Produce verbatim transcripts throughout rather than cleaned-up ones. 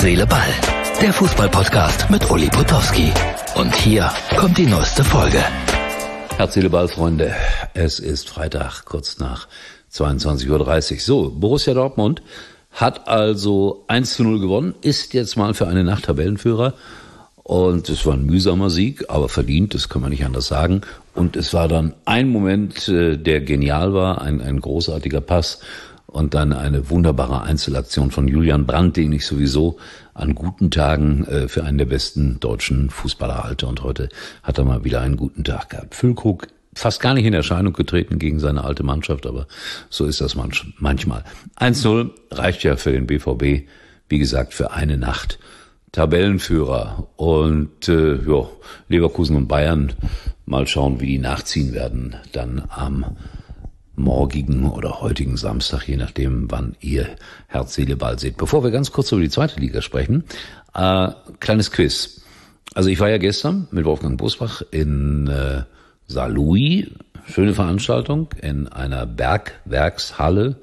Seele, Ball. Der Fußball-Podcast mit Uli Potowski. Und hier kommt die neueste Folge. Herz, Seele, Ball, Freunde. Es ist Freitag, kurz nach zweiundzwanzig Uhr dreißig. So, Borussia Dortmund hat also eins zu null gewonnen, ist jetzt mal für eine Nacht Tabellenführer. Und es war ein mühsamer Sieg, aber verdient, das kann man nicht anders sagen. Und es war dann ein Moment, der genial war, ein, ein großartiger Pass und dann eine wunderbare Einzelaktion von Julian Brandt, den ich sowieso an guten Tagen für einen der besten deutschen Fußballer halte. Und heute hat er mal wieder einen guten Tag gehabt. Füllkrug fast gar nicht in Erscheinung getreten gegen seine alte Mannschaft, aber so ist das manchmal. eins zu null reicht ja für den B V B, wie gesagt, für eine Nacht Tabellenführer. Und äh, ja, Leverkusen und Bayern, mal schauen, wie die nachziehen werden, dann am morgigen oder heutigen Samstag, je nachdem, wann ihr Herz, Seele, Ball seht. Bevor wir ganz kurz über die zweite Liga sprechen, äh, kleines Quiz. Also ich war ja gestern mit Wolfgang Bosbach in äh, Saarlouis, schöne Veranstaltung, in einer Bergwerkshalle.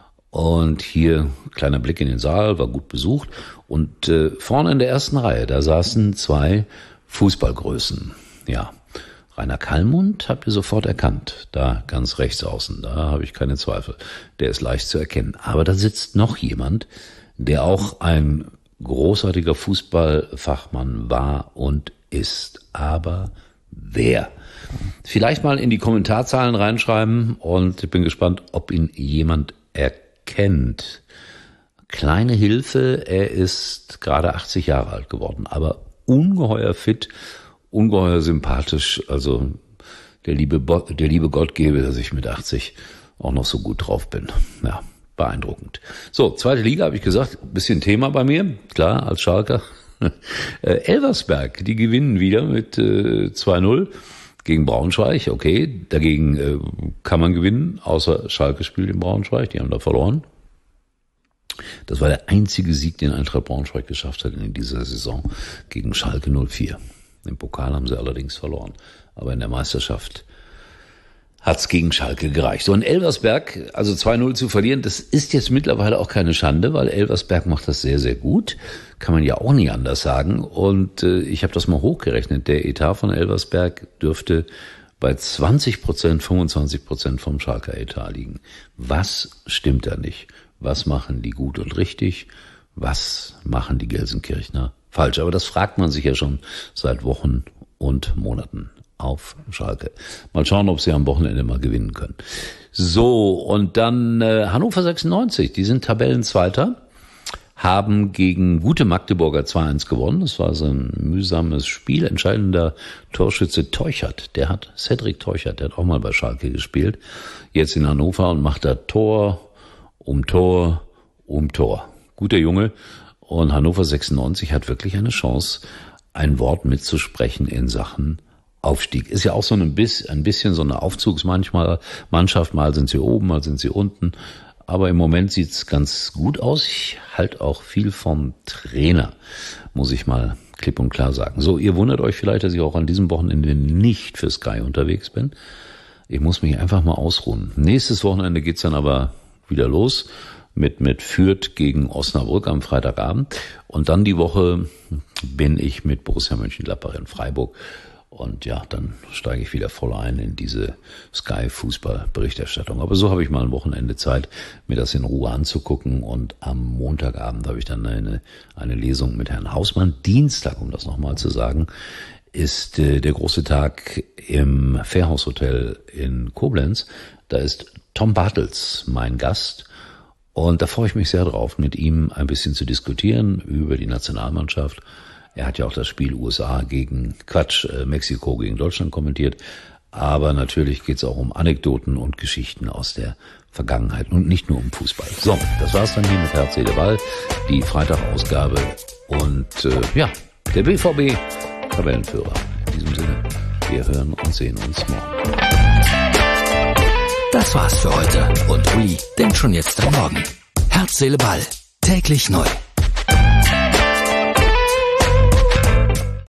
Und hier kleiner Blick in den Saal, war gut besucht. Und äh, vorne in der ersten Reihe, da saßen zwei Fußballgrößen. Ja, Rainer Kallmund habt ihr sofort erkannt, da ganz rechts außen, da habe ich keine Zweifel. Der ist leicht zu erkennen. Aber da sitzt noch jemand, der auch ein großartiger Fußballfachmann war und ist. Aber wer? Vielleicht mal in die Kommentarzahlen reinschreiben und ich bin gespannt, ob ihn jemand erkennt. Kleine Hilfe, er ist gerade achtzig Jahre alt geworden, aber ungeheuer fit, ungeheuer sympathisch. Also der liebe, Bo- der liebe Gott gebe, dass ich mit achtzig auch noch so gut drauf bin. Ja, beeindruckend. So, zweite Liga, habe ich gesagt, bisschen Thema bei mir, klar, als Schalker. äh, Elversberg, die gewinnen wieder mit äh, zwei null gegen Braunschweig. Okay, dagegen äh, kann man gewinnen, außer Schalke spielt in Braunschweig, die haben da verloren. Das war der einzige Sieg, den Eintracht Braunschweig geschafft hat in dieser Saison gegen Schalke null vier. Im Pokal haben sie allerdings verloren, aber in der Meisterschaft hat's gegen Schalke gereicht. So, in Elversberg, also zwei null zu verlieren, das ist jetzt mittlerweile auch keine Schande, weil Elversberg macht das sehr, sehr gut. Kann man ja auch nicht anders sagen. Und äh, ich habe das mal hochgerechnet. Der Etat von Elversberg dürfte bei zwanzig Prozent, fünfundzwanzig Prozent vom Schalker Etat liegen. Was stimmt da nicht? Was machen die gut und richtig? Was machen die Gelsenkirchner falsch? Aber das fragt man sich ja schon seit Wochen und Monaten auf Schalke. Mal schauen, ob sie am Wochenende mal gewinnen können. So, und dann äh, Hannover sechsundneunzig, die sind Tabellenzweiter, haben gegen gute Magdeburger zwei eins gewonnen. Das war so ein mühsames Spiel. Entscheidender Torschütze Teuchert, der hat, Cedric Teuchert, der hat auch mal bei Schalke gespielt, jetzt in Hannover und macht da Tor um Tor um Tor. Guter Junge. Und Hannover sechsundneunzig hat wirklich eine Chance, ein Wort mitzusprechen in Sachen Aufstieg. Ist ja auch so ein bisschen, ein bisschen so eine Aufzugsmannschaft. Mal sind sie oben, mal sind sie unten. Aber im Moment sieht's ganz gut aus. Ich halte auch viel vom Trainer, muss ich mal klipp und klar sagen. So, ihr wundert euch vielleicht, dass ich auch an diesem Wochenende nicht für Sky unterwegs bin. Ich muss mich einfach mal ausruhen. Nächstes Wochenende geht's dann aber wieder los mit mit Fürth gegen Osnabrück am Freitagabend. Und dann die Woche bin ich mit Borussia Mönchengladbach in Freiburg. Und ja, dann steige ich wieder voll ein in diese Sky-Fußball-Berichterstattung. Aber so habe ich mal ein Wochenende Zeit, mir das in Ruhe anzugucken. Und am Montagabend habe ich dann eine, eine Lesung mit Herrn Hausmann. Dienstag, um das nochmal zu sagen, ist äh, der große Tag im Fährhaus-Hotel in Koblenz. Da ist Tom Bartels mein Gast. Und da freue ich mich sehr drauf, mit ihm ein bisschen zu diskutieren über die Nationalmannschaft. Er hat ja auch das Spiel U S A gegen, Quatsch, äh, Mexiko gegen Deutschland kommentiert. Aber natürlich geht es auch um Anekdoten und Geschichten aus der Vergangenheit und nicht nur um Fußball. So, das war's dann hier mit Herz, Seele, Ball, die Freitagausgabe. Und äh, ja, der B V B Tabellenführer. In diesem Sinne, wir hören und sehen uns morgen. Das war's für heute. Und Uli denkt schon jetzt am Morgen. Herz, Seele, Ball. Täglich neu.